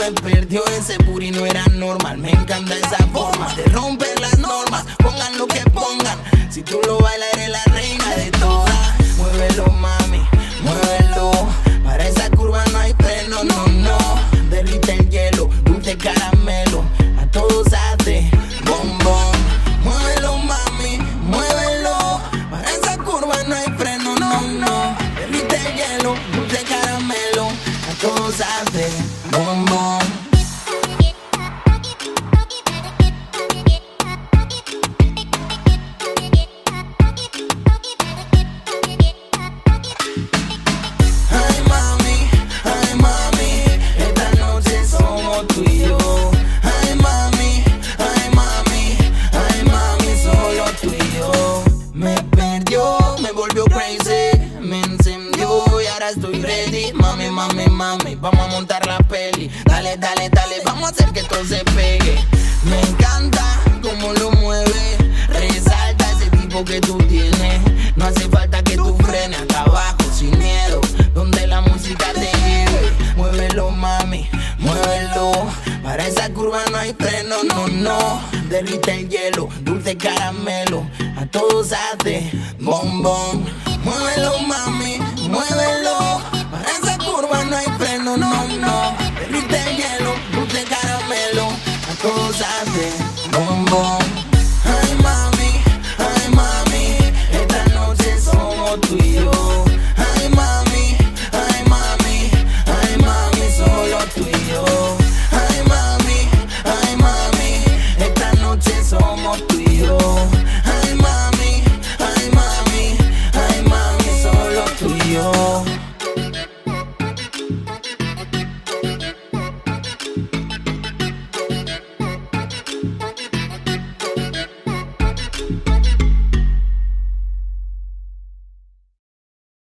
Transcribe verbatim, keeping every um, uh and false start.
me perdió, ese booty no era normal. Me encanta esa forma de romper las normas. Pongan lo que pongan, si tú lo bailas eres la reina de todas. Muévelo mami, muévelo. Para esa curva no hay freno, no, no. Derrite el hielo, dulce caramelo. A todos hace bombón. Muévelo mami, muévelo. Para esa curva no hay freno, no, no. Derrite el hielo, dulce caramelo. A todos hace bombón. Estoy ready, mami, mami, mami. Vamos a montar la peli. Dale, dale, dale, vamos a hacer que todo se pegue. Me encanta cómo lo mueve. Resalta ese tipo que tú tienes. No hace falta que tú frenes. Acá abajo, sin miedo, donde la música te lleve. Muévelo, mami, muévelo. Para esa curva no hay freno, no, no. Derrite el hielo, dulce caramelo. A todos hace bombón. Muévelo, mami, muévelo. Para esa curva no hay freno, no, no. Derrite el hielo, dulce caramelo. A todos hace bombón.